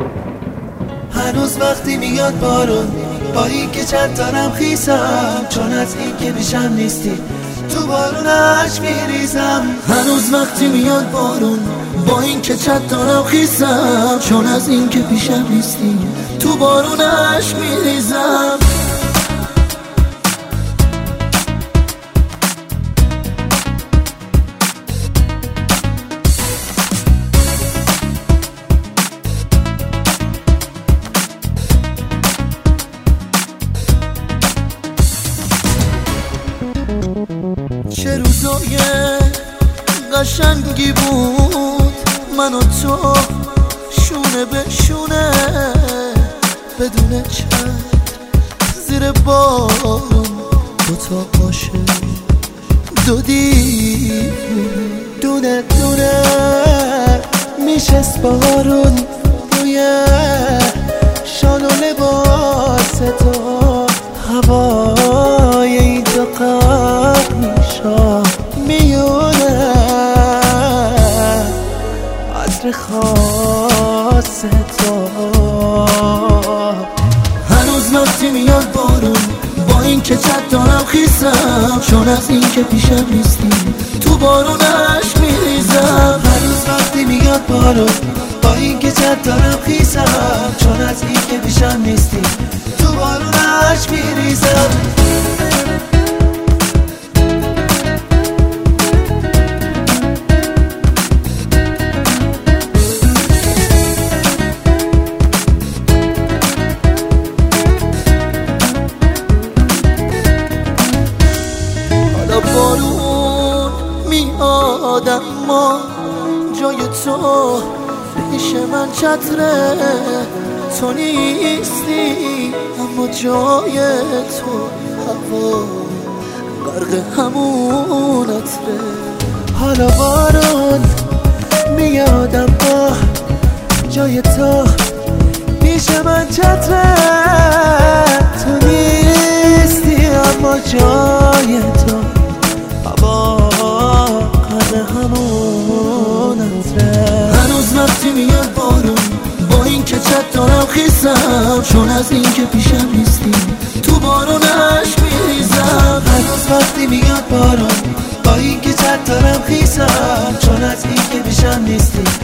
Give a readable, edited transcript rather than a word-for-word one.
هنوز وقتی میاد بارون، با این که چند دارم خیسم، چون از این که پیشم نیستی تو بارونش میریزم. هنوز وقتی میاد بارون، با این که چند دارم خیسم، چون از این که پیشم نیستی تو بارونش میریزم. چه روزای قشنگی بود من و تو شونه به شونه، بدون چند زیر بارون دوتا عاشق، دو دیوونه دونه دونه میشست بارون روی شال و لباس تو، هوای این تو غرق میشا میونه عطر خاص تو. هنوز وقتی میاد بارون، با این که چند دارم خیسم، چون از این که پیشم نیستی تو بارونش میریزم. هنوز وقتی میاد بارون، با این که چند دارم خیسم، چون از این که پیشم نیستی تو بارونش میریزم. بارون میاد اما جای تو پیش من چتره، تو نیستی اما جای تو هوا غرق همون عطره. حالا بارون میاد اما جای تو پیش من چتره، تو نیستی اما جای تو هوا غرق همون عطره. هنوز وقتی میاد بارون، با این که چند دارم خیسم، چون از این که پیشم نیستی تو بارونش میریزم. هنوز وقتی میاد بارون، با این که چند دارم خیسم، چون از این که پیشم نیستی